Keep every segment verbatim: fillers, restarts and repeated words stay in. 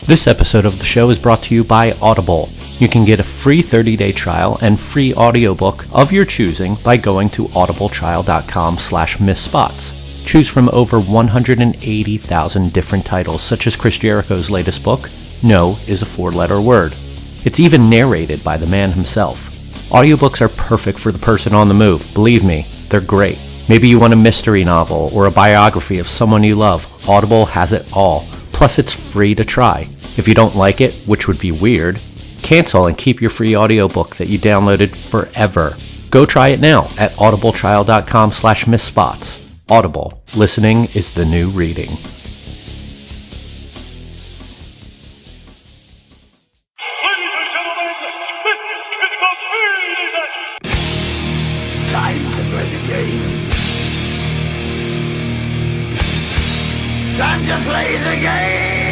This episode of the show is brought to you by Audible. You can get a free thirty-day trial and free audiobook of your choosing by going to audibletrial.com slash missspots. Choose from over one hundred eighty thousand different titles, such as Chris Jericho's latest book, No is a Four-Letter Word. It's even narrated by the man himself. Audiobooks are perfect for the person on the move. Believe me, they're great. Maybe you want a mystery novel or a biography of someone you love. Audible has it all. Plus, it's free to try. If you don't like it, which would be weird, cancel and keep your free audiobook that you downloaded forever. Go try it now at audibletrial.com slash missspots. Audible. Listening is the new reading. Ladies and gentlemen, this is the main event. Time to play the game. Time to play the game.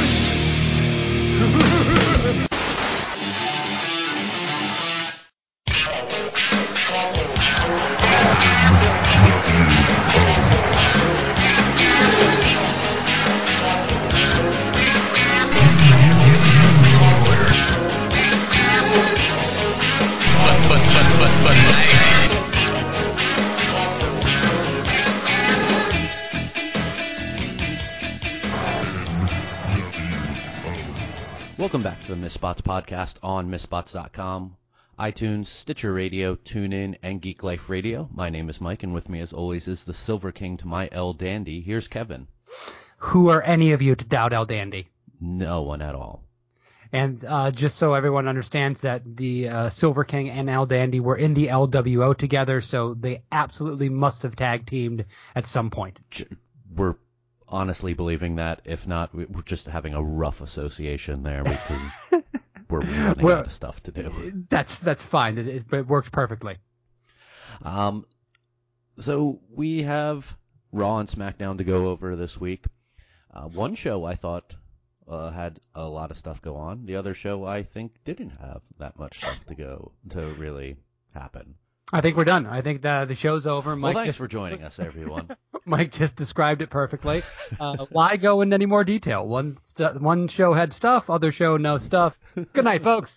Welcome back to the Missspots podcast on missspots dot com, iTunes, Stitcher Radio, TuneIn, and Geek Life Radio. My name is Mike, and with me as always is the Silver King to my El Dandy. Here's Kevin. Who are any of you to doubt El Dandy? No one at all. And uh, just so everyone understands that the uh, Silver King and El Dandy were in the L W O together, so they absolutely must have tag teamed at some point. We're honestly believing that. If not, we're just having a rough association there because we're running well, out of stuff to do. That's that's fine. It, it, it works perfectly. Um, so we have Raw and SmackDown to go over this week. Uh, one show I thought uh, had a lot of stuff go on. The other show I think didn't have that much stuff to go to really happen. I think we're done. I think the the show's over. Mike well, thanks just, for joining us, everyone. Mike just described it perfectly. Uh, why go into any more detail? One st- one show had stuff, other show no stuff. Good night, folks.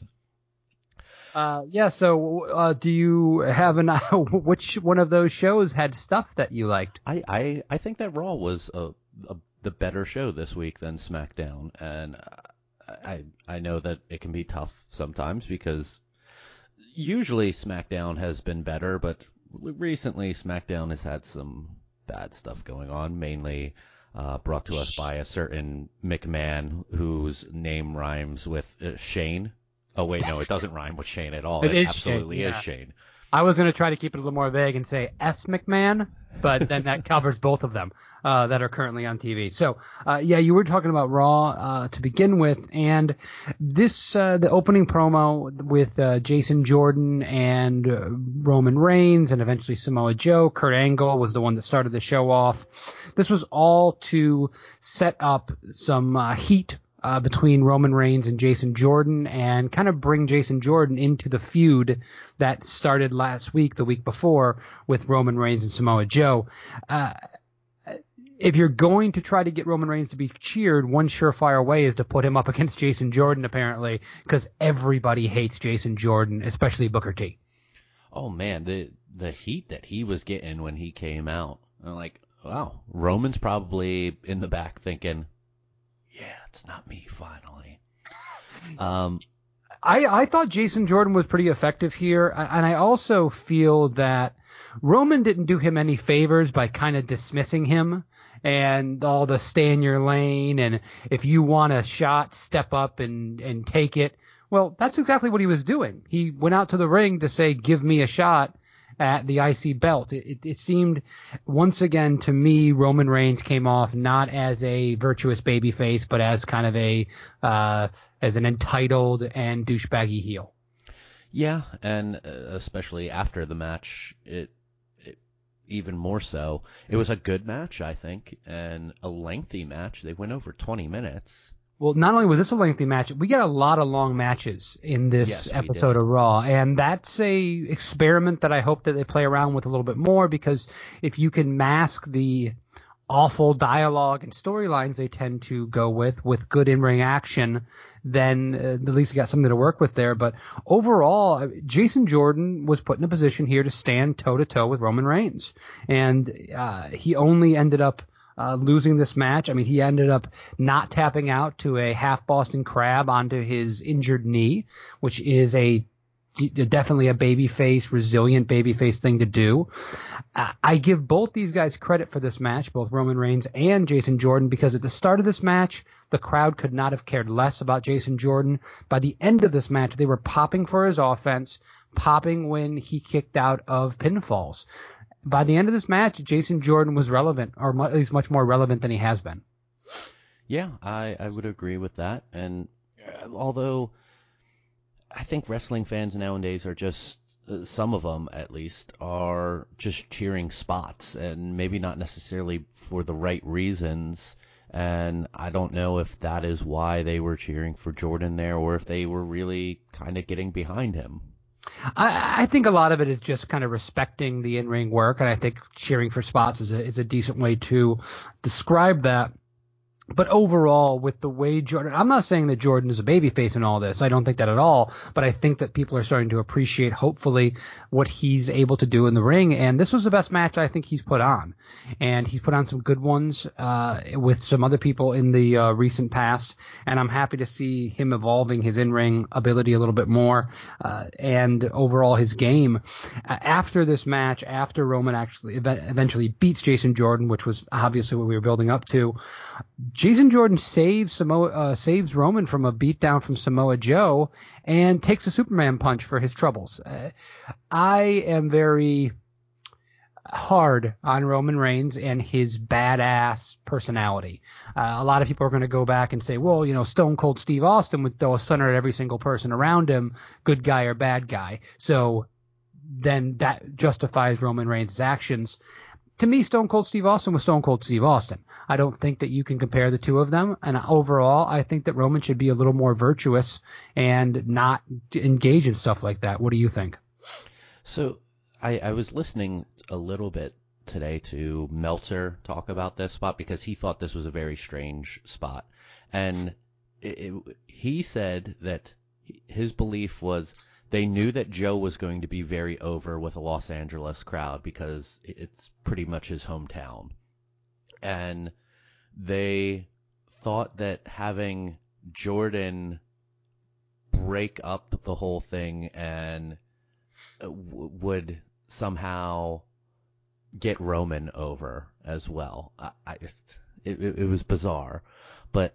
Uh, yeah. So, uh, do you have an which one of those shows had stuff that you liked? I, I, I think that Raw was a, a the better show this week than SmackDown, and I I know that it can be tough sometimes because usually SmackDown has been better, but recently SmackDown has had some bad stuff going on, mainly uh, brought to us by a certain McMahon whose name rhymes with uh, Shane. Oh, wait, no, it doesn't rhyme with Shane at all. It It, is absolutely Shane, yeah. is Shane. I was going to try to keep it a little more vague and say S. McMahon, but then that covers both of them uh, that are currently on T V. So, uh, yeah, you were talking about Raw uh, to begin with, and this uh, the opening promo with uh, Jason Jordan and uh, Roman Reigns and eventually Samoa Joe. Kurt Angle was the one that started the show off. This was all to set up some uh, heat Uh, between Roman Reigns and Jason Jordan and kind of bring Jason Jordan into the feud that started last week, the week before, with Roman Reigns and Samoa Joe. Uh, if you're going to try to get Roman Reigns to be cheered, one surefire way is to put him up against Jason Jordan, apparently, because everybody hates Jason Jordan, especially Booker T. Oh, man, the the heat that he was getting when he came out. I'm like, wow, Roman's probably in the back thinking, yeah, it's not me, finally. Um, I, I thought Jason Jordan was pretty effective here, and I also feel that Roman didn't do him any favors by kind of dismissing him and all the stay in your lane, and if you want a shot, step up and, and take it. Well, that's exactly what he was doing. He went out to the ring to say, give me a shot at the I C belt. It, it, it seemed, once again, to me, Roman Reigns came off not as a virtuous babyface, but as kind of a uh, as an entitled and douchebaggy heel. yeah, and uh, especially after the match, it, it even more so. It was a good match, I think, and a lengthy match. They went over twenty minutes. Well, not only was this a lengthy match, we got a lot of long matches in this Yes, we episode did. of Raw, and that's a experiment that I hope that they play around with a little bit more, because if you can mask the awful dialogue and storylines they tend to go with, with good in-ring action, then uh, at least you got something to work with there. But overall, Jason Jordan was put in a position here to stand toe-to-toe with Roman Reigns. And uh, he only ended up uh, losing this match. I mean, he ended up not tapping out to a half Boston Crab onto his injured knee, which is a definitely a babyface, resilient babyface thing to do. Uh, I give both these guys credit for this match, both Roman Reigns and Jason Jordan, because at the start of this match, the crowd could not have cared less about Jason Jordan. By the end of this match, they were popping for his offense, popping when he kicked out of pinfalls. By the end of this match, Jason Jordan was relevant, or at least much more relevant than he has been. Yeah, I, I would agree with that. And uh, although I think wrestling fans nowadays are just, uh, some of them at least, are just cheering spots and maybe not necessarily for the right reasons. And I don't know if that is why they were cheering for Jordan there or if they were really kind of getting behind him. I, I think a lot of it is just kind of respecting the in-ring work, and I think cheering for spots is a, is a decent way to describe that. But overall, with the way Jordan, I'm not saying that Jordan is a babyface in all this. I don't think that at all. But I think that people are starting to appreciate, hopefully, what he's able to do in the ring. And this was the best match I think he's put on. And he's put on some good ones uh, with some other people in the uh, recent past. And I'm happy to see him evolving his in-ring ability a little bit more uh, and overall his game. Uh, after this match, after Roman actually ev- eventually beats Jason Jordan, which was obviously what we were building up to, Jason Jordan saves Samoa, uh, saves Roman from a beatdown from Samoa Joe and takes a Superman punch for his troubles. Uh, I am very hard on Roman Reigns and his badass personality. Uh, a lot of people are going to go back and say, well, you know, Stone Cold Steve Austin would throw a stunner at every single person around him, good guy or bad guy. So then that justifies Roman Reigns' actions. To me, Stone Cold Steve Austin was Stone Cold Steve Austin. I don't think that you can compare the two of them. And overall, I think that Roman should be a little more virtuous and not engage in stuff like that. What do you think? So I, I was listening a little bit today to Meltzer talk about this spot because he thought this was a very strange spot. And it, it, he said that his belief was they knew that Joe was going to be very over with a Los Angeles crowd because it's pretty much his hometown. And they thought that having Jordan break up the whole thing and w- would somehow get Roman over as well. I, I, it, it, it was bizarre. But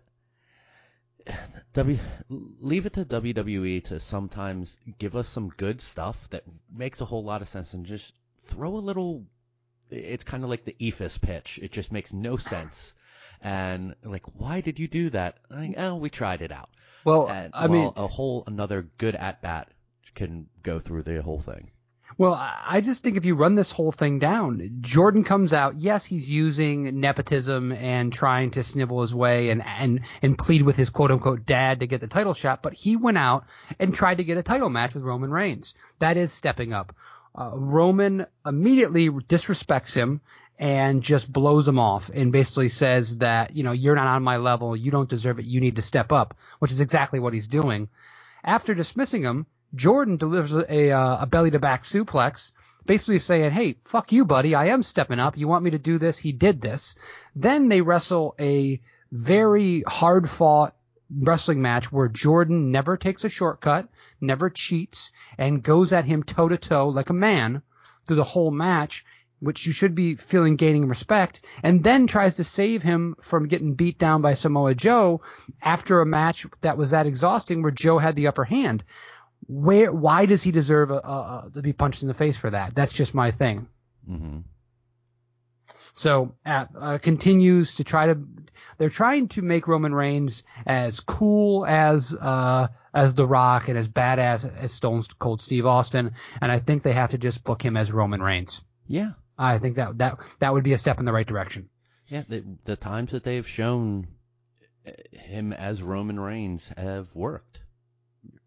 W leave it to W W E to sometimes give us some good stuff that makes a whole lot of sense and just throw a little. It's kind of like the Ephus pitch. It just makes no sense. And like, why did you do that? Like, oh, we tried it out. Well, and, I well, mean, a whole another good at bat can go through the whole thing. Well, I just think if you run this whole thing down, Jordan comes out, yes, he's using nepotism and trying to snibble his way and, and, and plead with his quote-unquote dad to get the title shot, but he went out and tried to get a title match with Roman Reigns. That is stepping up. Uh, Roman immediately disrespects him and just blows him off and basically says that, you know, you're not on my level, you don't deserve it, you need to step up, which is exactly what he's doing. After dismissing him, Jordan delivers a, uh, a belly-to-back suplex, basically saying, hey, fuck you, buddy. I am stepping up. You want me to do this? He did this. Then they wrestle a very hard-fought wrestling match where Jordan never takes a shortcut, never cheats, and goes at him toe-to-toe like a man through the whole match, which you should be feeling gaining respect, and then tries to save him from getting beat down by Samoa Joe after a match that was that exhausting where Joe had the upper hand. Where, why does he deserve a, a, a, to be punched in the face for that? That's just my thing. Mm-hmm. So, uh, uh, continues to try to, they're trying to make Roman Reigns as cool as, uh, as The Rock and as badass as Stone Cold Steve Austin. And I think they have to just book him as Roman Reigns. Yeah. I think that, that, that would be a step in the right direction. Yeah. The, the times that they've shown him as Roman Reigns have worked.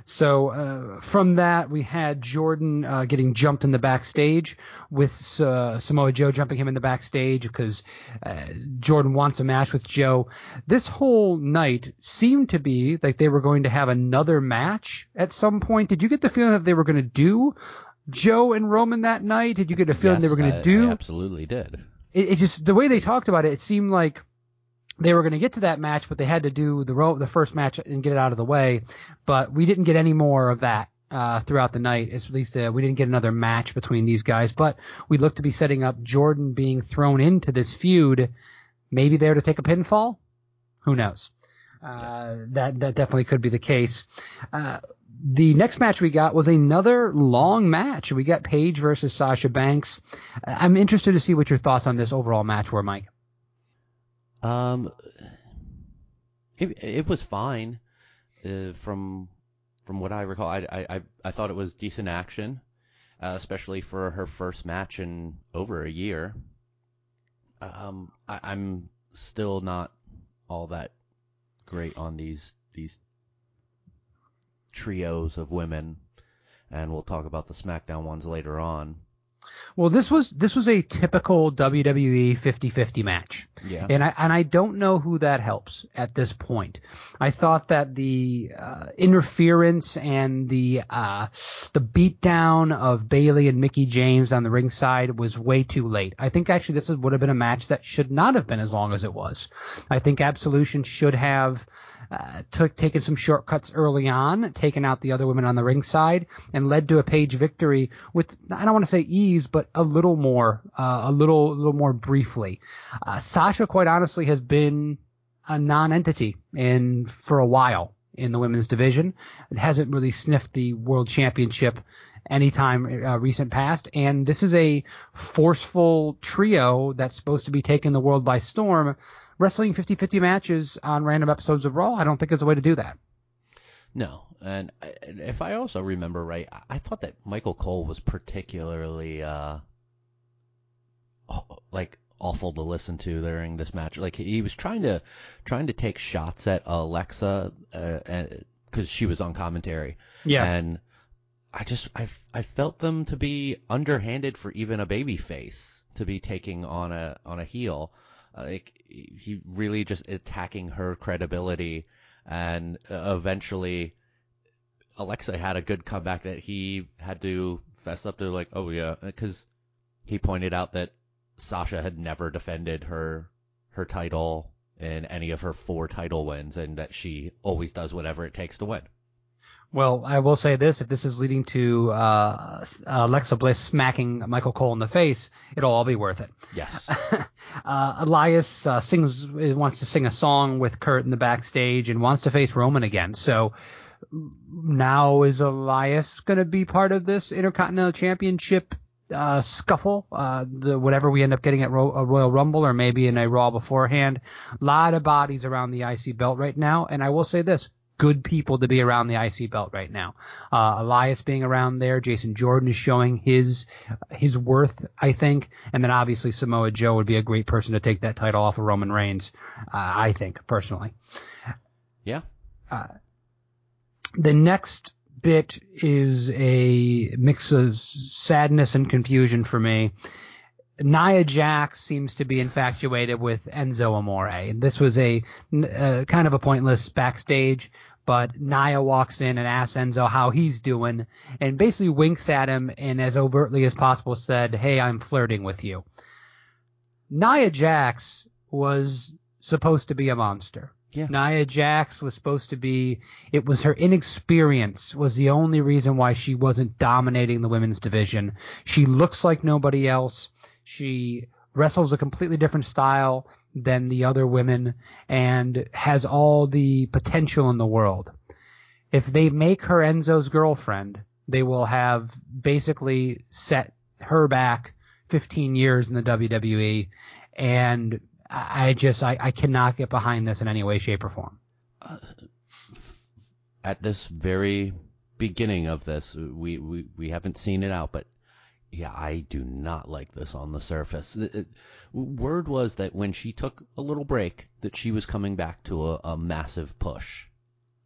So uh, from that, we had Jordan uh, getting jumped in the backstage with uh, Samoa Joe jumping him in the backstage because uh, Jordan wants a match with Joe. This whole night seemed to be like they were going to have another match at some point. Did you get the feeling that they were going to do Joe and Roman that night? Did you get a feeling yes, they were going I, to do? I absolutely did. It, it just, the way they talked about it, it seemed like they were going to get to that match, but they had to do the ro- the first match and get it out of the way. But we didn't get any more of that uh, throughout the night. At least uh, we didn't get another match between these guys. But we look to be setting up Jordan being thrown into this feud, maybe there to take a pinfall. Who knows? Uh, that that definitely could be the case. Uh, the next match we got was another long match. We got Paige versus Sasha Banks. I'm interested to see what your thoughts on this overall match were, Mike. Um, it it was fine. Uh, from from what I recall, I I I thought it was decent action, uh, especially for her first match in over a year. Um, I, I'm still not all that great on these these trios of women, and we'll talk about the SmackDown ones later on. Well, this was this was a typical W W E fifty-fifty match. Yeah. And I and I don't know who that helps at this point. I thought that the uh, interference and the uh, the beatdown of Bayley and Mickie James on the ringside was way too late. I think actually this would have been a match that should not have been as long as it was. I think Absolution should have uh, took taken some shortcuts early on, taken out the other women on the ringside, and led to a Paige victory with, I don't want to say ease, but a little more, uh, a little, a little more briefly. Uh, Sasha, quite honestly, has been a non-entity in for a while in the women's division. It hasn't really sniffed the world championship anytime uh, recent past, and this is a forceful trio that's supposed to be taking the world by storm. Wrestling fifty-fifty matches on random episodes of Raw, I don't think is a way to do that. No, and if I also remember right, I thought that Michael Cole was particularly uh, like awful to listen to during this match. Like he was trying to trying to take shots at Alexa because uh, she was on commentary. Yeah, and I just I, I felt them to be underhanded for even a baby face to be taking on a on a heel. Uh, like he really just attacking her credibility, and uh, eventually Alexa had a good comeback that he had to fess up to, like, oh yeah, because he pointed out that Sasha had never defended her her title in any of her four title wins, and that she always does whatever it takes to win. Well, I will say this: if this is leading to uh, Alexa Bliss smacking Michael Cole in the face, it'll all be worth it. Yes. uh, Elias uh, sings, wants to sing a song with Kurt in the backstage, and wants to face Roman again. So now is Elias going to be part of this Intercontinental Championship uh, scuffle? Uh, the whatever we end up getting at Ro- a Royal Rumble, or maybe in a Raw beforehand. A lot of bodies around the I C belt right now, and I will say this: good people to be around the I C belt right now. Uh, Elias being around there, Jason Jordan is showing his his worth, I think, and then obviously Samoa Joe would be a great person to take that title off of Roman Reigns, uh, I think, personally. Yeah. Uh, the next bit is a mix of sadness and confusion for me. Nia Jax seems to be infatuated with Enzo Amore. This was a uh, kind of a pointless backstage, but Nia walks in and asks Enzo how he's doing, and basically winks at him and as overtly as possible said, "Hey, I'm flirting with you." Nia Jax was supposed to be a monster. Yeah. Nia Jax was supposed to be, it was her inexperience was the only reason why she wasn't dominating the women's division. She looks like nobody else. She wrestles a completely different style than the other women and has all the potential in the world. If they make her Enzo's girlfriend, they will have basically set her back fifteen years in the W W E, and I just I, I cannot get behind this in any way, shape, or form. Uh, at this very beginning of this, we, we, we haven't seen it out, but yeah, I do not like this on the surface. It, it, word was that when she took a little break, that she was coming back to a, a massive push.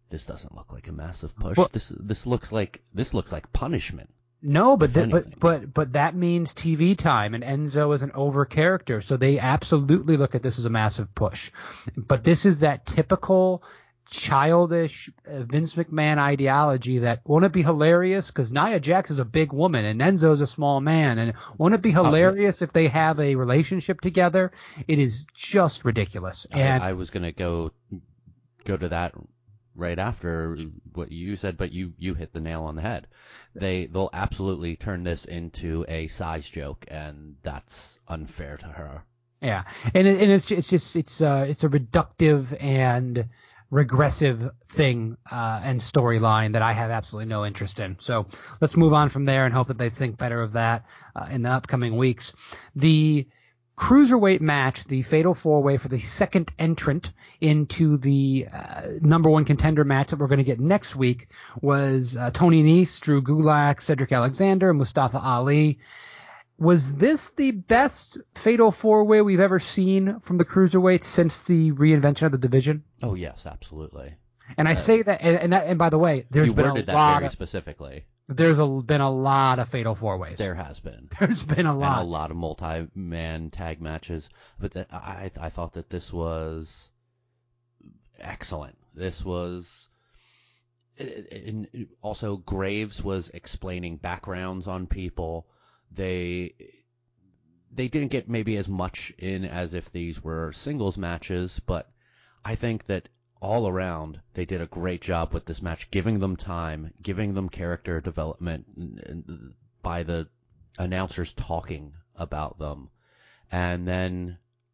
this doesn't look like a massive push. Well- this this looks like this looks like punishment. No, but If th- but anything. but but that means T V time, and Enzo is an over character, so they absolutely look at this as a massive push. But this is that typical childish uh, Vince McMahon ideology that won't it be hilarious because Nia Jax is a big woman and Enzo's a small man, and won't it be hilarious if they have a relationship together? It is just ridiculous. And I, I was gonna go go to that right after what you said, but you you hit the nail on the head. They they'll absolutely turn this into a size joke, and that's unfair to her. yeah, and it, and it's it's just it's uh it's a reductive and regressive thing uh, and storyline that I have absolutely no interest in. So let's move on from there and hope that they think better of that uh, in the upcoming weeks. The cruiserweight match, the Fatal four-way for the second entrant into the uh, number one contender match that we're going to get next week, was uh, Tony Nese, Drew Gulak, Cedric Alexander, Mustafa Ali. Was this the best Fatal four-way we've ever seen from the cruiserweights since the reinvention of the division? Oh yes, absolutely. And I say that, and, and that, and by the way, there's You been a worded that lot very of, specifically. there's a, been a lot of Fatal four-ways. There has been. There's been a And lot. a lot of multi-man tag matches, but the, I I thought that this was excellent. This was, and also Graves was explaining backgrounds on people. They they didn't get maybe as much in as if these were singles matches, but I think that all around they did a great job with this match, giving them time, giving them character development by the announcers talking about them. And then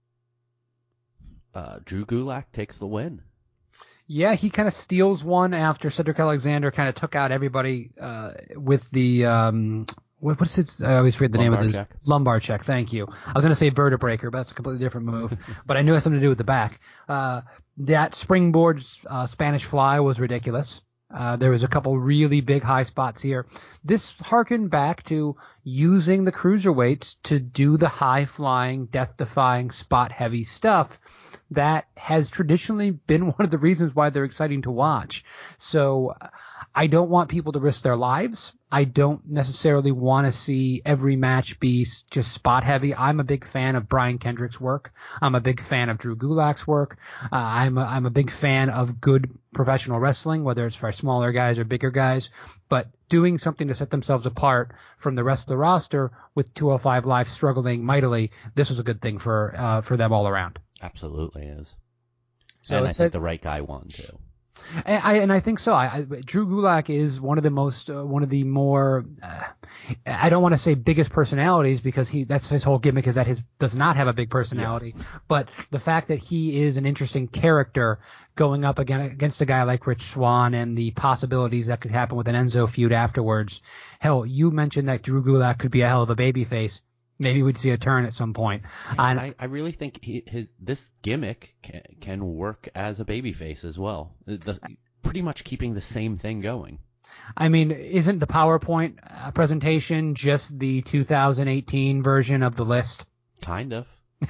uh, Drew Gulak takes the win. Yeah, he kind of steals one after Cedric Alexander kind of took out everybody uh, with the um, what, what's it? I always forget the Lumbar name of this check. lumbar check. Thank you. I was going to say vertebraker, but that's a completely different move. But I knew it had something to do with the back. Uh, that springboard uh, Spanish fly was ridiculous. Uh, there was a couple really big high spots here. This harkened back to using the cruiserweights to do the high-flying, death-defying, spot-heavy stuff that has traditionally been one of the reasons why they're exciting to watch. So I don't want people to risk their lives. I don't necessarily want to see every match be just spot heavy. I'm a big fan of Brian Kendrick's work. I'm a big fan of Drew Gulak's work. Uh, I'm a, I'm a big fan of good professional wrestling, whether it's for smaller guys or bigger guys. But doing something to set themselves apart from the rest of the roster with two oh five Live struggling mightily, this was a good thing for uh, for them all around. Absolutely is. So and I it's think a, the right guy won too. And I and I think so. I, I Drew Gulak is one of the most uh, one of the more uh, I don't want to say biggest personalities because he that's his whole gimmick is that his does not have a big personality. Yeah. But the fact that he is an interesting character going up again against a guy like Rich Swann and the possibilities that could happen with an Enzo feud afterwards. Hell, you mentioned that Drew Gulak could be a hell of a babyface. Maybe we'd see a turn at some point. Yeah, I, I really think he, his this gimmick can, can work as a babyface as well. The, pretty much keeping the same thing going. I mean, isn't the PowerPoint uh, presentation just the two thousand eighteen version of the list? Kind of.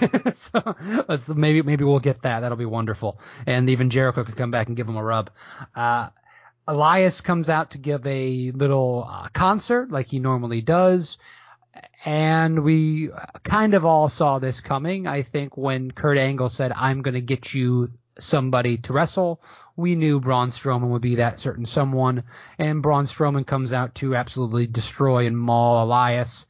So let's maybe maybe we'll get that. That'll be wonderful. And even Jericho could come back and give him a rub. Uh, Elias comes out to give a little uh, concert like he normally does. And we kind of all saw this coming. I think when Kurt Angle said, I'm going to get you somebody to wrestle, we knew Braun Strowman would be that certain someone. And Braun Strowman comes out to absolutely destroy and maul Elias.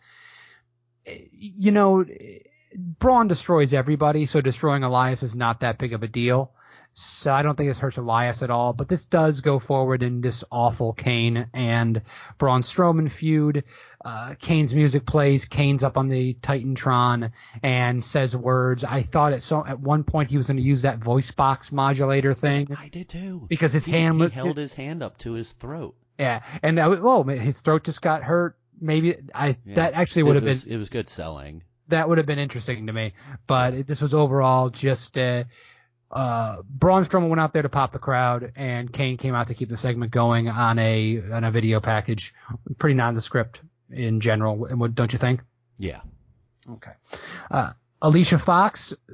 You know, Braun destroys everybody, so destroying Elias is not that big of a deal. So I don't think this hurts Elias at all, but this does go forward in this awful Kane and Braun Strowman feud. Uh, Kane's music plays. Kane's up on the Titantron and says words. I thought at so at one point he was going to use that voice box modulator thing. I did too. Because his he, hand was he held his hand up to his throat. Yeah, and that was, oh, his throat just got hurt. Maybe I Yeah. that actually would it have was, been it was good selling. That would have been interesting to me, but yeah. This was overall just. Uh, Uh, Braun Strowman went out there to pop the crowd, and Kane came out to keep the segment going on a on a video package. Pretty nondescript in general, don't you think? Yeah. Okay. Uh, Alicia Fox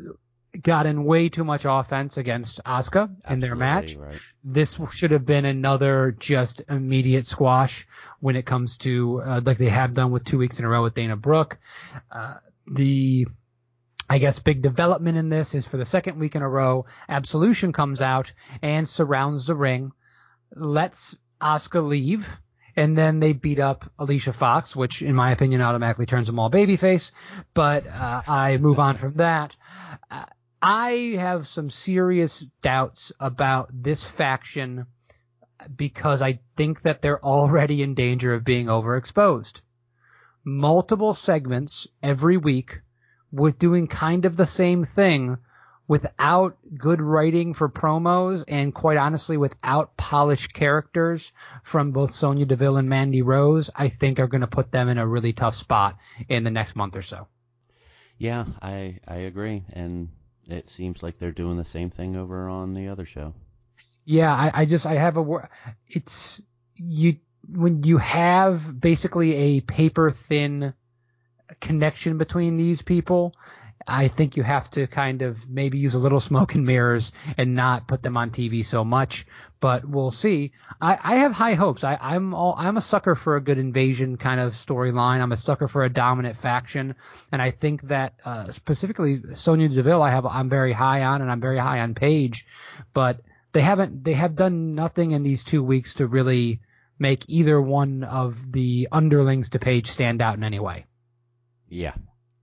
gotten way too much offense against Asuka in their match. Right. This should have been another just immediate squash when it comes to, uh, like they have done with two weeks in a row with Dana Brooke. Uh, the, I guess, big development in this is for the second week in a row, Absolution comes out and surrounds the ring, lets Asuka leave, and then they beat up Alicia Fox, which in my opinion automatically turns them all babyface. But uh, I move on from that. Uh, I have some serious doubts about this faction because I think that they're already in danger of being overexposed. Multiple segments every week with doing kind of the same thing without good writing for promos and, quite honestly, without polished characters from both Sonya Deville and Mandy Rose, I think are going to put them in a really tough spot in the next month or so. Yeah, I I agree, and it seems like they're doing the same thing over on the other show. Yeah, I, I just I have a word. It's you when you have basically a paper thin connection between these people. I think you have to kind of maybe use a little smoke and mirrors and not put them on T V so much, but we'll see. I, I have high hopes. I, I'm all, I'm a sucker for a good invasion kind of storyline. I'm a sucker for a dominant faction, and I think that uh, specifically Sonya Deville, I have I'm very high on, and I'm very high on Paige, but they haven't they have done nothing in these two weeks to really make either one of the underlings to Paige stand out in any way. Yeah.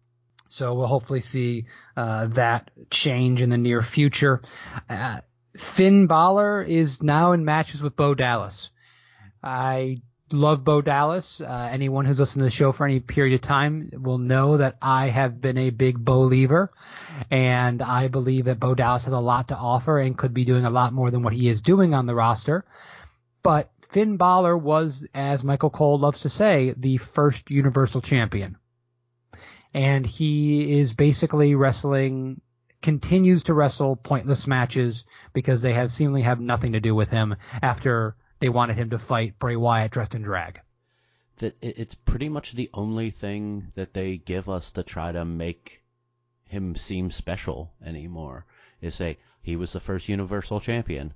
So we'll hopefully see uh, that change in the near future. Uh, Finn Balor is now in matches with Bo Dallas. I love Bo Dallas. Uh, anyone who's listened to the show for any period of time will know that I have been a big Bo-lever, and I believe that Bo Dallas has a lot to offer and could be doing a lot more than what he is doing on the roster. But Finn Balor was, as Michael Cole loves to say, the first Universal Champion. And he is basically wrestling, continues to wrestle pointless matches because they have seemingly have nothing to do with him after they wanted him to fight Bray Wyatt dressed in drag. That it's pretty much the only thing that they give us to try to make him seem special anymore is say he was the first Universal Champion.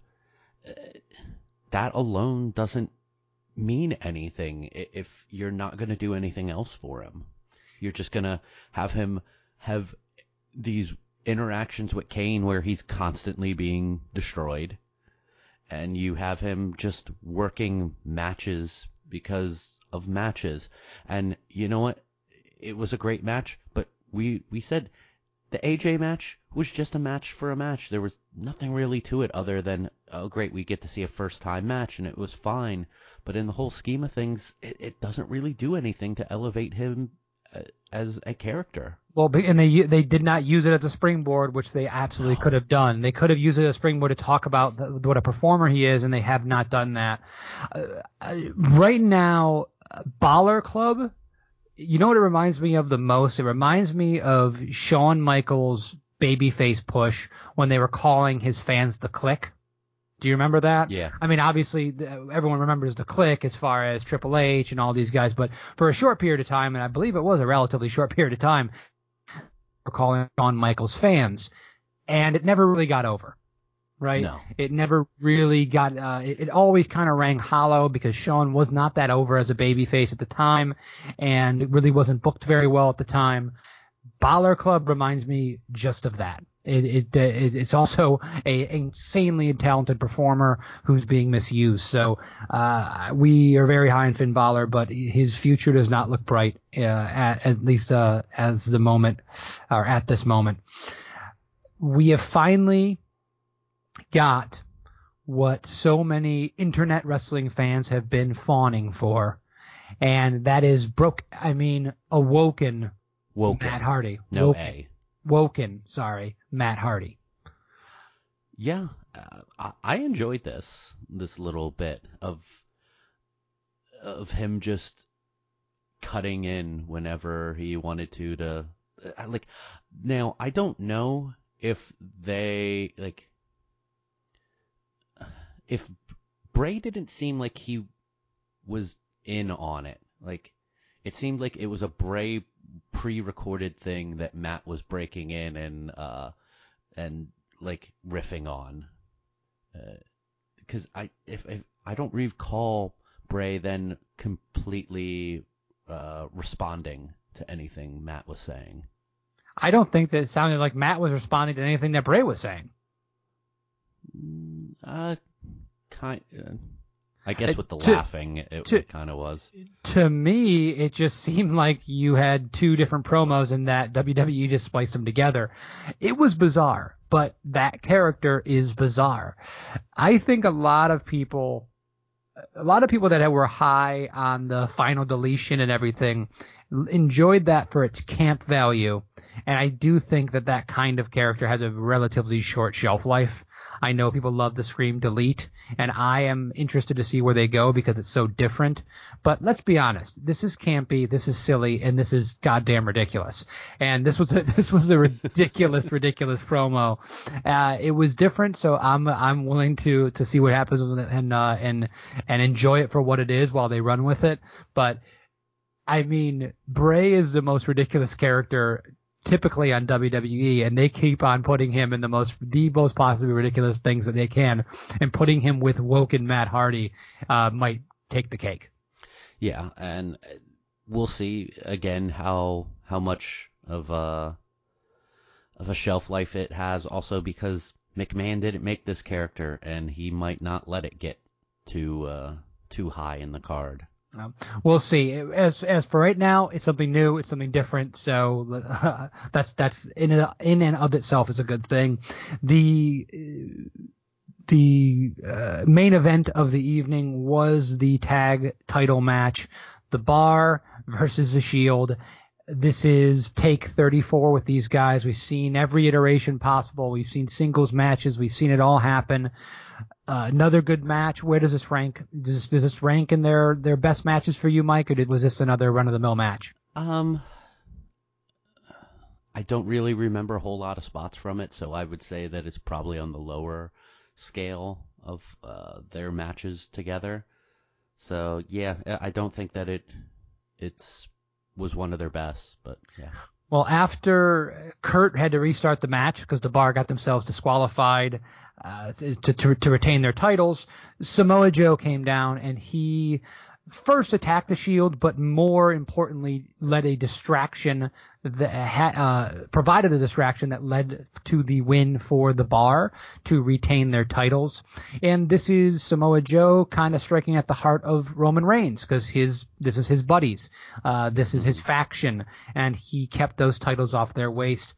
That alone doesn't mean anything if you're not going to do anything else for him. You're just going to have him have these interactions with Kane where he's constantly being destroyed. And you have him just working matches because of matches. And you know what? It was a great match, but we, we said the A J match was just a match for a match. There was nothing really to it other than, oh, great, we get to see a first-time match, and it was fine. But in the whole scheme of things, it, it doesn't really do anything to elevate him as a character. Well, and they they did not use it as a springboard, which they absolutely no. could have done. They could have used it as a springboard to talk about the, what a performer he is, and they have not done that. Uh, right now, Balor Club, you know what it reminds me of the most? It reminds me of Shawn Michaels' babyface push when they were calling his fans the Clique. Do you remember that? Yeah. I mean, obviously, everyone remembers the Clique as far as Triple H and all these guys, but for a short period of time, and I believe it was a relatively short period of time, we're calling Shawn Michaels fans, and it never really got over, right? No. It never really got, uh, it, it always kind of rang hollow because Shawn was not that over as a babyface at the time, and it really wasn't booked very well at the time. Balor Club reminds me just of that. It, it, it it's also a insanely talented performer who's being misused. So uh, we are very high on Finn Balor, but his future does not look bright, uh, at, at least uh, as the moment, or at this moment. We have finally got what so many internet wrestling fans have been fawning for, and that is broke. I mean, awoken. Woken. Matt Hardy. No Woken. A. Woken, sorry, Matt Hardy. Yeah, uh, I, I enjoyed this this little bit of of him just cutting in whenever he wanted to to uh, like. Now I don't know if they like if Bray didn't seem like he was in on it. Like it seemed like it was a Bray pre-recorded thing that Matt was breaking in and uh, and like riffing on. Because uh, I if, if I don't recall Bray then completely uh, responding to anything Matt was saying. I don't think that it sounded like Matt was responding to anything that Bray was saying. Uh, kind. Uh, I guess with the to, laughing, it, to, it kind of was. To me, it just seemed like you had two different promos and that W W E just spliced them together. It was bizarre, but that character is bizarre. I think a lot of people, a lot of people that were high on the final deletion and everything enjoyed that for its camp value. And I do think that that kind of character has a relatively short shelf life. I know people love to scream delete, and I am interested to see where they go because it's so different. But let's be honest, this is campy, this is silly, and this is goddamn ridiculous. And this was a, this was a ridiculous, ridiculous promo. Uh, it was different, so I'm I'm willing to to see what happens with it and uh, and and enjoy it for what it is while they run with it. But I mean, Bray is the most ridiculous character typically on W W E, and they keep on putting him in the most the most possibly ridiculous things that they can, and putting him with Woken Matt Hardy uh, might take the cake. Yeah, and we'll see again how how much of a of a shelf life it has. Also, because McMahon didn't make this character, and he might not let it get too uh, too high in the card. Um, we'll see. As as for right now, it's something new. It's something different. So uh, that's that's in in and of itself is a good thing. The the uh, main event of the evening was the tag title match, The Bar versus The Shield. This is take thirty-four with these guys. We've seen every iteration possible. We've seen singles matches. We've seen it all happen. Uh, another good match. Where does this rank? Does this, does this rank in their, their best matches for you, Mike, or did, was this another run-of-the-mill match? Um, I don't really remember a whole lot of spots from it, so I would say that it's probably on the lower scale of uh, their matches together. So yeah, I don't think that it it's was one of their best, but yeah. Well, after Kurt had to restart the match because the Bar got themselves disqualified uh, to, to to retain their titles, Samoa Joe came down and he first attacked the Shield, but more importantly, led a distraction that ha- uh, provided a distraction that led to the win for the Bar to retain their titles. And this is Samoa Joe kind of striking at the heart of Roman Reigns because his this is his buddies, uh, this is his faction, and he kept those titles off their waist.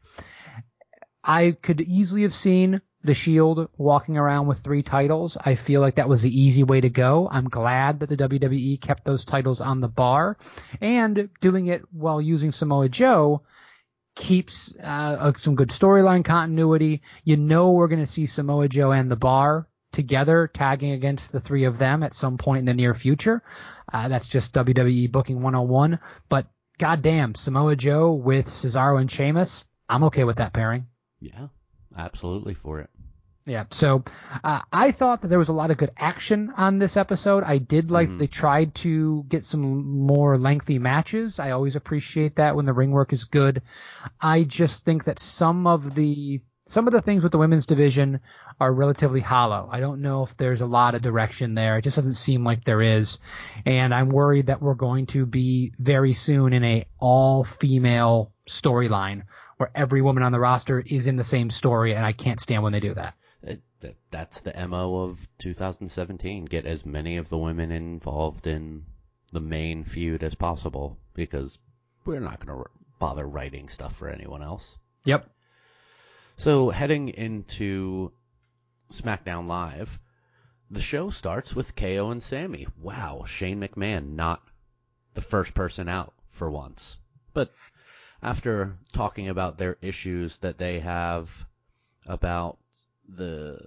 I could easily have seen the Shield walking around with three titles. I feel like that was the easy way to go. I'm glad that the W W E kept those titles on the Bar, and doing it while using Samoa Joe keeps uh, some good storyline continuity. You know we're going to see Samoa Joe and the Bar together tagging against the three of them at some point in the near future. Uh, that's just W W E booking one oh one. But goddamn, Samoa Joe with Cesaro and Sheamus, I'm okay with that pairing. Yeah, absolutely for it. Yeah, so uh, I thought that there was a lot of good action on this episode. I did like Mm-hmm. they tried to get some more lengthy matches. I always appreciate that when the ring work is good. I just think that some of the some of the things with the women's division are relatively hollow. I don't know if there's a lot of direction there. It just doesn't seem like there is. And I'm worried that we're going to be very soon in a all-female storyline where every woman on the roster is in the same story, and I can't stand when they do that. It, that, that's the M O of two thousand seventeen. Get as many of the women involved in the main feud as possible, because we're not going to bother writing stuff for anyone else. Yep. So heading into SmackDown Live, the show starts with K O and Sammy. Wow, Shane McMahon not the first person out for once. But after talking about their issues that they have about the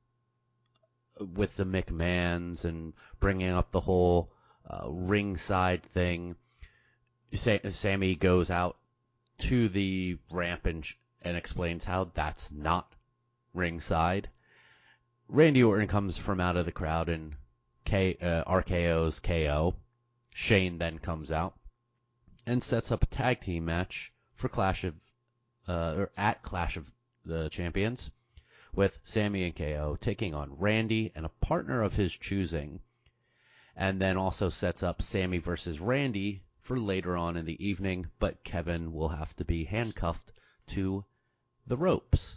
with the McMahons and bringing up the whole uh, ringside thing, Sa- Sammy goes out to the ramp and, and explains how that's not ringside. Randy Orton comes from out of the crowd and K, uh, R K O's K O. Shane then comes out and sets up a tag team match for Clash of, uh, or at Clash of the champions, with Sammy and K O taking on Randy and a partner of his choosing, and then also sets up Sammy versus Randy for later on in the evening, but Kevin will have to be handcuffed to the ropes.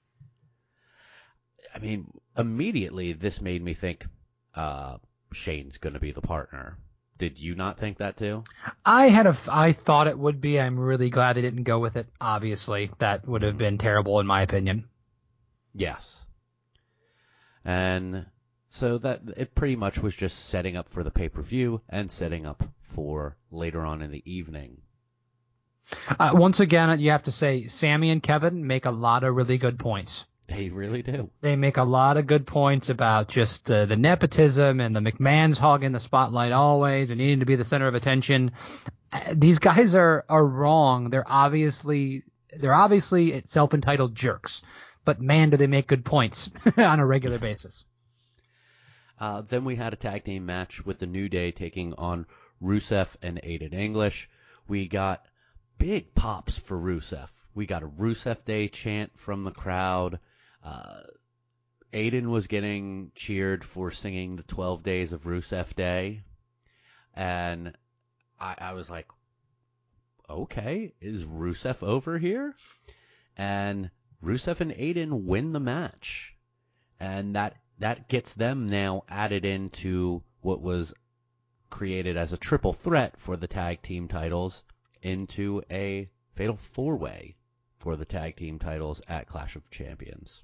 I mean, immediately this made me think uh, Shane's going to be the partner. Did you not think that too? I had a, I thought it would be. I'm really glad they didn't go with it. Obviously, that would have been terrible in my opinion. Yes. And so that it pretty much was just setting up for the pay-per-view and setting up for later on in the evening. Uh, once again, you have to say Sammy and Kevin make a lot of really good points. They really do. They make a lot of good points about just uh, the nepotism and the McMahons hogging the spotlight always and needing to be the center of attention. Uh, these guys are, are wrong. They're obviously they're obviously self-entitled jerks, but man, do they make good points on a regular basis. Uh, then we had a tag team match with the New Day taking on Rusev and Aiden English. We got big pops for Rusev. We got a Rusev Day chant from the crowd. Uh, Aiden was getting cheered for singing the twelve Days of Rusev Day. And I, I was like, okay, is Rusev over here? And Rusev and Aiden win the match. And that, that gets them now added into what was created as a triple threat for the tag team titles into a fatal four-way for the tag team titles at Clash of Champions.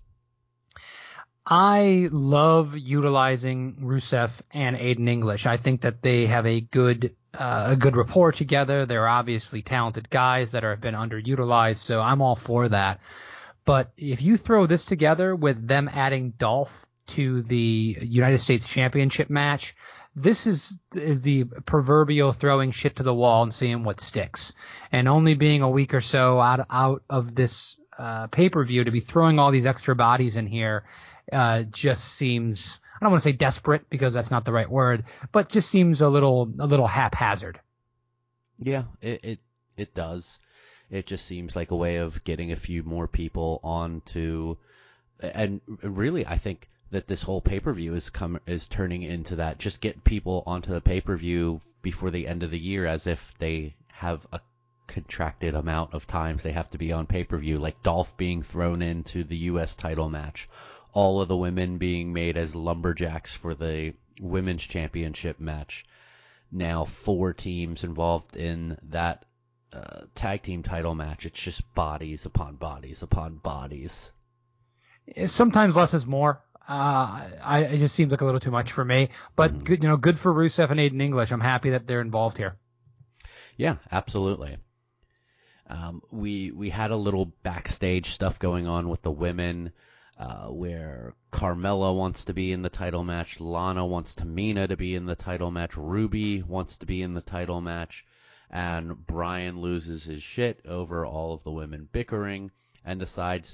I love utilizing Rusev and Aiden English. I think that they have a good uh, a good rapport together. They're obviously talented guys that are, have been underutilized, so I'm all for that. But if you throw this together with them adding Dolph to the United States Championship match, this is, is the proverbial throwing shit to the wall and seeing what sticks. And only being a week or so out, out of this uh, pay-per-view to be throwing all these extra bodies in here uh, just seems, I don't want to say desperate because that's not the right word, but just seems a little a little haphazard. Yeah, it, it, it does. It just seems like a way of getting a few more people onto, and really I think that this whole pay-per-view is come is turning into that. Just get people onto the pay-per-view before the end of the year as if they have a contracted amount of times they have to be on pay-per-view, like Dolph being thrown into the U S title match, all of the women being made as lumberjacks for the women's championship match. Now four teams involved in that uh, tag team title match. It's just bodies upon bodies upon bodies. Sometimes less is more. Uh, I, it just seems like a little too much for me, but Mm. good, you know, good for Rusev and Aiden English. I'm happy that they're involved here. Yeah, absolutely. Um, we we had a little backstage stuff going on with the women, uh, where Carmella wants to be in the title match, Lana wants Tamina to be in the title match, Ruby wants to be in the title match, and Brian loses his shit over all of the women bickering and decides.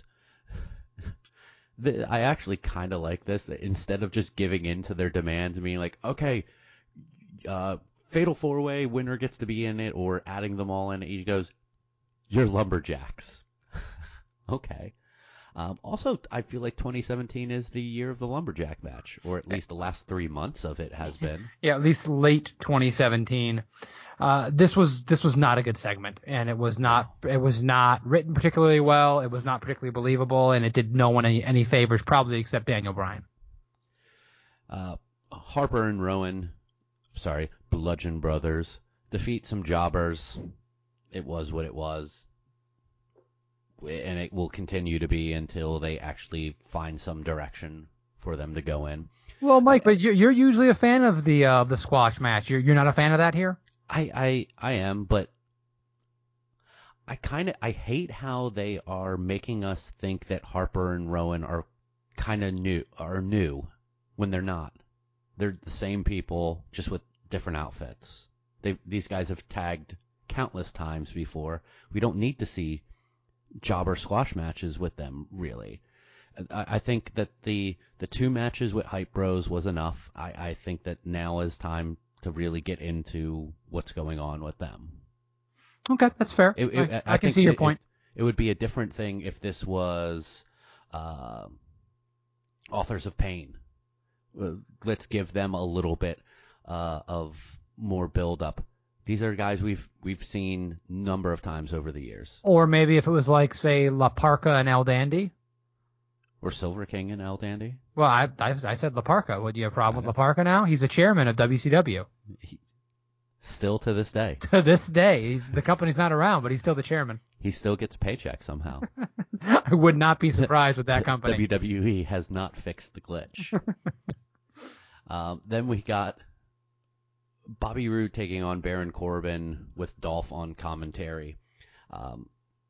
I actually kind of like this. Instead of just giving in to their demands and being like, okay, uh, Fatal four-way winner gets to be in it, or adding them all in, he goes, you're lumberjacks. Okay. Um, also, I feel like twenty seventeen is the year of the lumberjack match, or at least the last three months of it has been. Yeah, at least late twenty seventeen. Uh, this was this was not a good segment, and it was not it was not written particularly well. It was not particularly believable, and it did no one any, any favors, probably except Daniel Bryan. Uh, Harper and Rowan, sorry, Bludgeon Brothers, defeat some jobbers. It was what it was, and it will continue to be until they actually find some direction for them to go in. Well, Mike, but you're, you're usually a fan of the uh, the squash match. You're you're not a fan of that here? I, I, I am, but I kind of I hate how they are making us think that Harper and Rowan are kind of new are new when they're not. They're the same people, just with different outfits. They these guys have tagged countless times before. We don't need to see jobber squash matches with them, really. I, I think that the the two matches with Hype Bros was enough. I, I think that now is time to really get into what's going on with them. Okay, that's fair. It, it, I, I, I can think see your it, point. It, it would be a different thing if this was uh, Authors of Pain. Let's give them a little bit uh, of more build-up. These are guys we've we've seen a number of times over the years. Or maybe if it was like, say, La Parka and El Dandy. Or Silver King and El Dandy. Well, I I, I said La Parka. Would you have a problem with La Parka now? He's a chairman of W C W. He, still to this day. To this day. The company's not around, but he's still the chairman. He still gets a paycheck somehow. I would not be surprised with that company. W W E has not fixed the glitch. um, then we got Bobby Roode taking on Baron Corbin with Dolph on commentary. Um,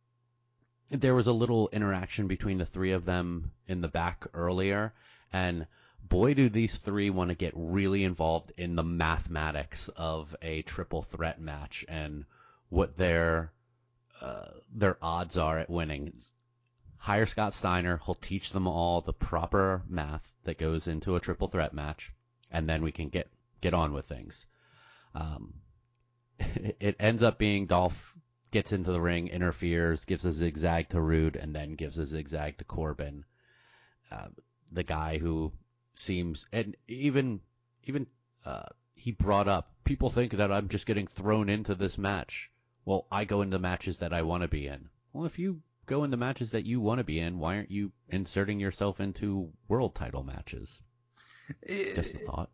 there was a little interaction between the three of them in the back earlier, and boy, do these three want to get really involved in the mathematics of a triple threat match and what their uh, their odds are at winning. Hire Scott Steiner. He'll teach them all the proper math that goes into a triple threat match, and then we can get, get on with things. Um, it, it ends up being Dolph gets into the ring, interferes, gives a zigzag to Roode, and then gives a zigzag to Corbin. Uh, the guy who seems, and even even uh, he brought up, people think that I'm just getting thrown into this match. Well, I go into matches that I want to be in. Well, if you go into matches that you want to be in, why aren't you inserting yourself into world title matches? Just a thought.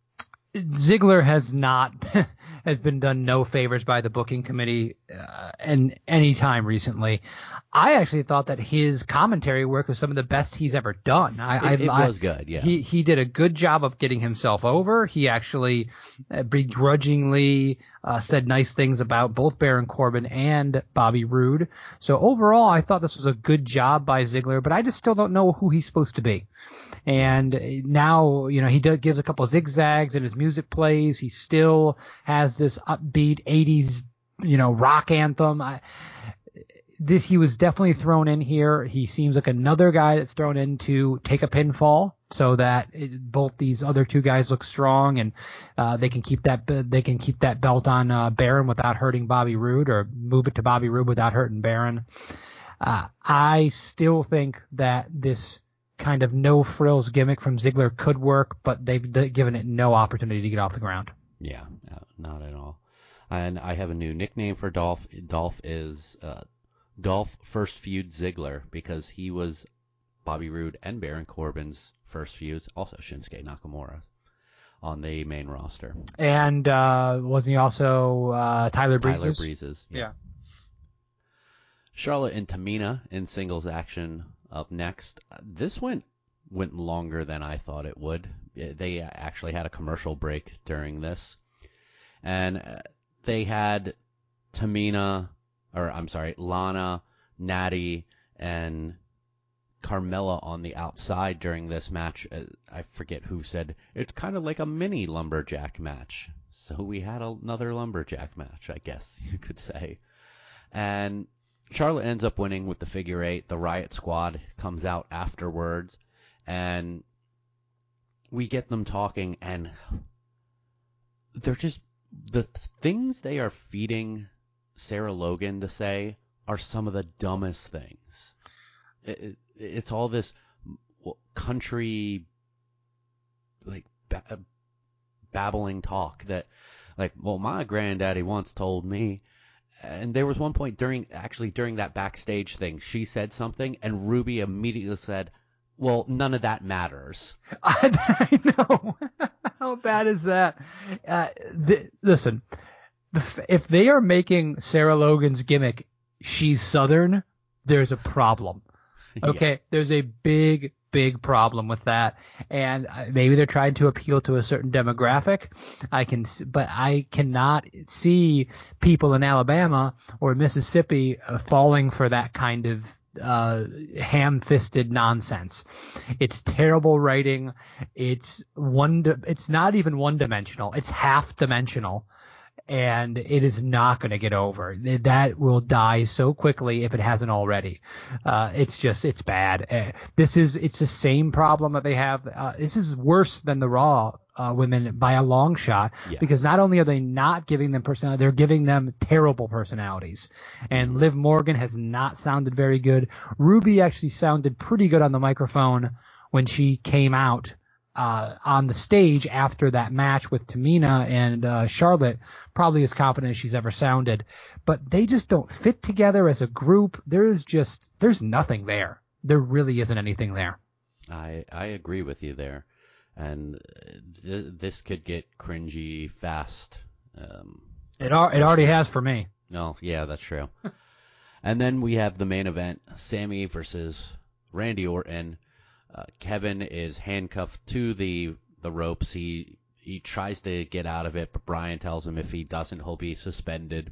Ziggler has not has been done no favors by the booking committee uh, in any time recently. I actually thought that his commentary work was some of the best he's ever done. I, It, it I, was good, yeah. He he did a good job of getting himself over. He actually uh, begrudgingly uh, said nice things about both Baron Corbin and Bobby Roode. So overall, I thought this was a good job by Ziggler, but I just still don't know who he's supposed to be. And now, you know, he does, gives a couple of zigzags and his music plays. He still has this upbeat eighties, you know, rock anthem. I, this, he was definitely thrown in here. He seems like another guy that's thrown in to take a pinfall so that it, both these other two guys look strong and uh, they can keep that they can keep that belt on uh, Baron without hurting Bobby Roode, or move it to Bobby Roode without hurting Baron. Uh, I still think that this kind of no frills gimmick from Ziggler could work, but they've d- given it no opportunity to get off the ground. Yeah, no, not at all. And I have a new nickname for Dolph. Dolph is uh, Dolph First Feud Ziggler, because he was Bobby Roode and Baron Corbin's first feuds, also Shinsuke Nakamura on the main roster. And uh, wasn't he also uh, Tyler Breeze's? Tyler Breeze's. Yeah. yeah. Charlotte and Tamina in singles action up next. This went went longer than I thought it would. They actually had a commercial break during this. And they had Tamina, or I'm sorry, Lana, Natty, and Carmella on the outside during this match. I forget who said, it's kind of like a mini lumberjack match. So we had another lumberjack match, I guess you could say. And Charlotte ends up winning with the figure eight. The Riot Squad comes out afterwards, and we get them talking, and they're just, the things they are feeding Sarah Logan to say are some of the dumbest things. It, it, it's all this country, like, ba- babbling talk that, like, well, my granddaddy once told me. And there was one point during, actually during that backstage thing, she said something, and Ruby immediately said, well, none of that matters. I, I know. How bad is that? Uh, th- listen, the, if they are making Sarah Logan's gimmick, she's Southern, there's a problem. Okay, yeah. There's a big, big problem with that, and maybe they're trying to appeal to a certain demographic. I can, but I cannot see people in Alabama or Mississippi uh, falling for that kind of uh, ham-fisted nonsense. It's terrible writing. It's one. It's not even one-dimensional. It's half-dimensional. And it is not going to get over. That will die so quickly if it hasn't already. Uh, it's just, it's bad. Uh, this is, it's the same problem that they have. Uh, this is worse than the Raw uh, women by a long shot, Yes. because not only are they not giving them personality, they're giving them terrible personalities. And Liv Morgan has not sounded very good. Ruby actually sounded pretty good on the microphone when she came out uh, on the stage after that match with Tamina and uh, Charlotte, probably as confident as she's ever sounded. But they just don't fit together as a group. There's just, there's nothing there. There really isn't anything there. I I agree with you there, and th- this could get cringy fast. Um, It al- it already has for me. no, yeah, that's true. And then we have the main event: Sammy versus Randy Orton. Uh, Kevin is handcuffed to the the ropes. He he tries to get out of it, but Brian tells him if he doesn't, he'll be suspended.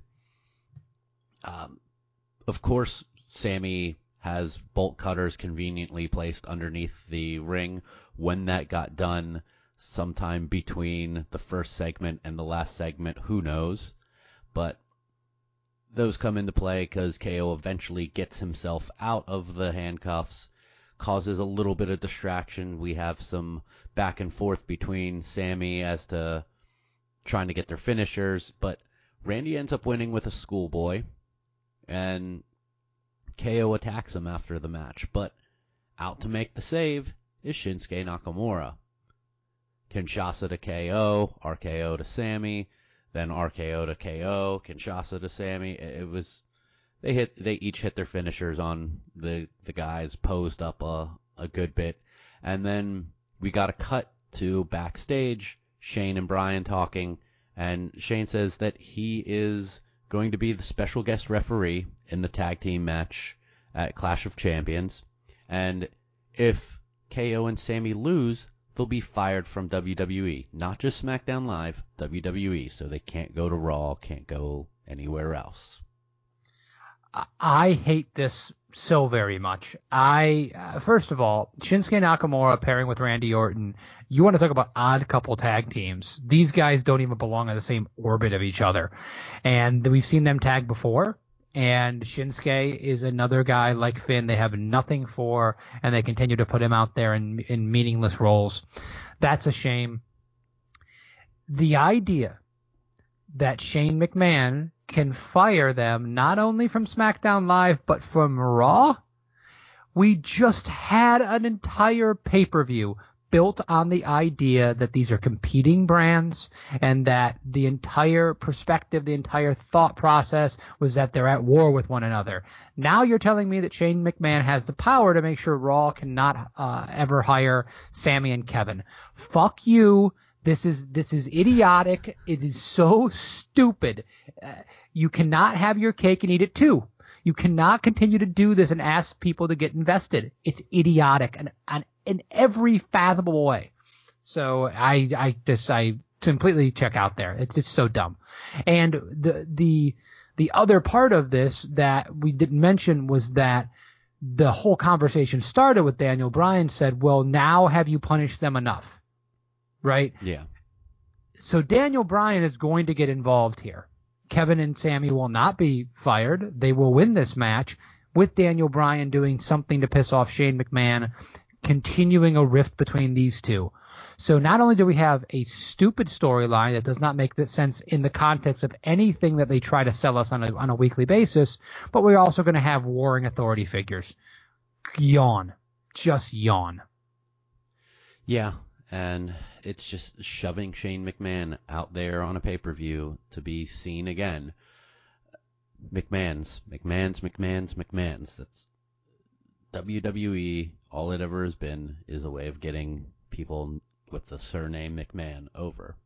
Um, of course, Sammy has bolt cutters conveniently placed underneath the ring. When that got done, sometime between the first segment and the last segment, who knows? But those come into play because K O eventually gets himself out of the handcuffs, causes a little bit of distraction. We have some back and forth between Sammy as to trying to get their finishers, but Randy ends up winning with a schoolboy, and K O attacks him after the match, but out to make the save is Shinsuke Nakamura. Kinshasa to K O, R K O to Sammy, then R K O to K O, Kinshasa to Sammy. It was they hit they each hit their finishers on the the guys, posed up a a good bit, and then we got a cut to backstage, Shane and Brian talking, and Shane says that he is going to be the special guest referee in the tag team match at Clash of Champions, and if K O and Sammy lose, they'll be fired from W W E, not just SmackDown Live, W W E, so they can't go to Raw, can't go anywhere else. I hate this so very much. I uh, first of all, Shinsuke Nakamura pairing with Randy Orton. You want to talk about odd couple tag teams? These guys don't even belong in the same orbit of each other, and we've seen them tag before. And Shinsuke is another guy like Finn they have nothing for, and they continue to put him out there in in meaningless roles. That's a shame. The idea that Shane McMahon can fire them not only from SmackDown Live but from Raw. We just had an entire pay-per-view built on the idea that these are competing brands and that the entire perspective, the entire thought process was that they're at war with one another. Now you're telling me that Shane McMahon has the power to make sure Raw cannot uh, ever hire Sammy and Kevin. Fuck you. This is this is idiotic. It is so stupid. Uh, you cannot have your cake and eat it too. You cannot continue to do this and ask people to get invested. It's idiotic and, and in every fathomable way. So I I just I completely check out there. It's just so dumb. And the the the other part of this that we didn't mention was that the whole conversation started with Daniel Bryan said, "Well, now have you punished them enough?" Right? Yeah. So Daniel Bryan is going to get involved here. Kevin and Sammy will not be fired. They will win this match with Daniel Bryan doing something to piss off Shane McMahon, continuing a rift between these two. So not only do we have a stupid storyline that does not make sense in the context of anything that they try to sell us on a, on a weekly basis, but we're also going to have warring authority figures. Yawn. Just yawn. Yeah. And it's just shoving Shane McMahon out there on a pay-per-view to be seen again. McMahon's, McMahon's, McMahon's, McMahon's. That's W W E. All it ever has been is a way of getting people with the surname McMahon over.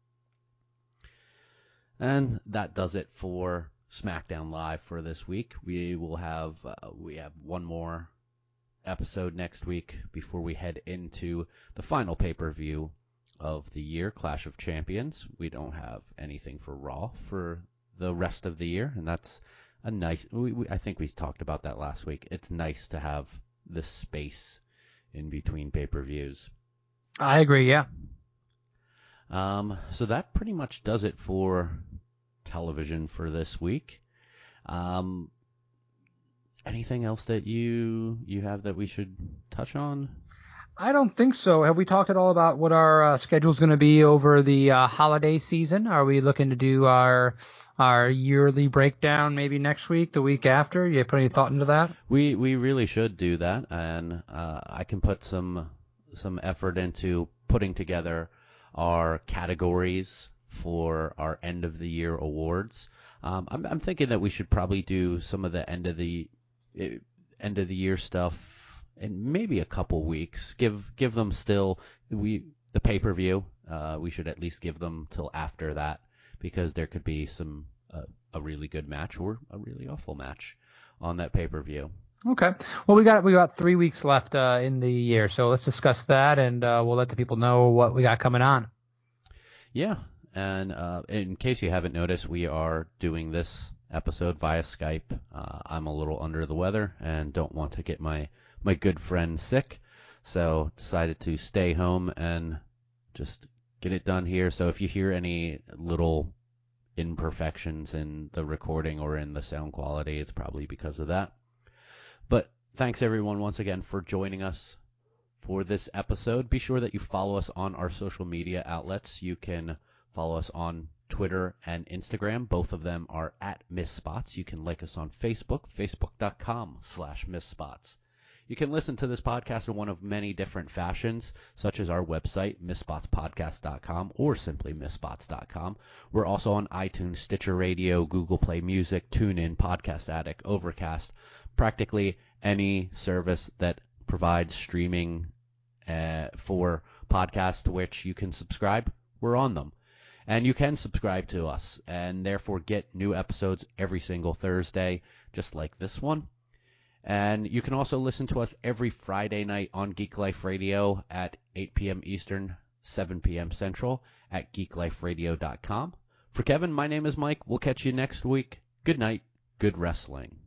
And that does it for SmackDown Live for this week. We will have uh, we have one more episode next week before we head into the final pay-per-view of the year, Clash of Champions. We don't have anything for Raw for the rest of the year, and that's a nice we, we, I think we talked about that last week. It's nice to have this space in between pay-per-views. I agree, yeah. Um, so that pretty much does it for television for this week. Um, Anything else that you you have that we should touch on? I don't think so. Have we talked at all about what our uh, schedule's going to be over the uh, holiday season? Are we looking to do our our yearly breakdown maybe next week, the week after? You put any thought into that? We we really should do that, and uh, I can put some some effort into putting together our categories for our end of the year awards. Um, I'm I'm thinking that we should probably do some of the end of the eh, end of the year stuff in maybe a couple weeks. Give give them still we the pay per view. Uh, we should at least give them till after that because there could be some uh, a really good match or a really awful match on that pay per view. Okay. Well, we got we got three weeks left uh, in the year, so let's discuss that, and uh, we'll let the people know what we got coming on. Yeah, and uh, in case you haven't noticed, we are doing this episode via Skype. Uh, I'm a little under the weather and don't want to get my my good friend sick, so decided to stay home and just get it done here. So if you hear any little imperfections in the recording or in the sound quality, it's probably because of that. But thanks everyone once again for joining us for this episode. Be sure that you follow us on our social media outlets. You can follow us on Twitter and Instagram. Both of them are at MissSpots. You can like us on Facebook, facebook.com slash MissSpots. You can listen to this podcast in one of many different fashions, such as our website, miss spots podcast dot com, or simply miss spots dot com. We're also on iTunes, Stitcher Radio, Google Play Music, TuneIn, Podcast Addict, Overcast, practically any service that provides streaming uh, for podcasts to which you can subscribe. We're on them. And you can subscribe to us and therefore get new episodes every single Thursday, just like this one. And you can also listen to us every Friday night on Geek Life Radio at eight p.m. Eastern, seven p.m. Central at geek life radio dot com. For Kevin, my name is Mike. We'll catch you next week. Good night. Good wrestling.